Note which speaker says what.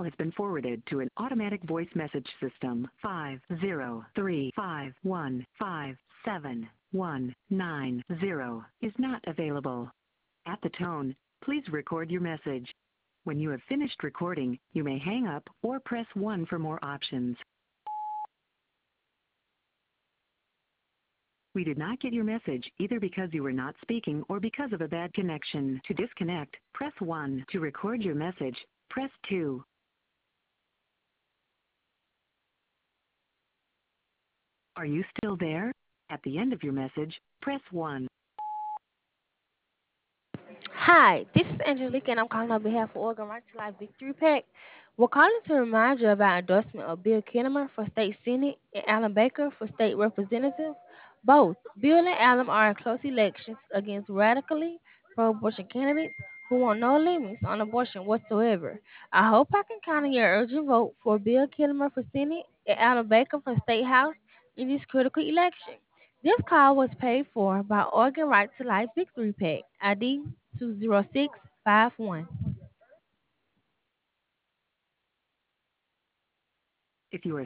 Speaker 1: has been forwarded to an automatic voice message system. 50351571190 is not available. At the tone, please record your message. When you have finished recording, you may hang up or press 1 for more options. We did not get your message either because you were not speaking or because of a bad connection. To disconnect, press 1. To record your message, press 2. Are you still there? At the end of your message, press 1.
Speaker 2: Hi, this is Angelica, and I'm calling on behalf of Oregon Right to Life Victory PAC. We're calling to remind you about endorsement of Bill Kinnemer for State Senate and Alan Baker for State Representative. Both Bill and Alan are in close elections against radically pro-abortion candidates who want no limits on abortion whatsoever. I hope I can count on your urgent vote for Bill Kinnemer for Senate and Alan Baker for State House in this critical election. This call was paid for by Oregon Right to Life Victory PAC, ID 20651.
Speaker 1: If you are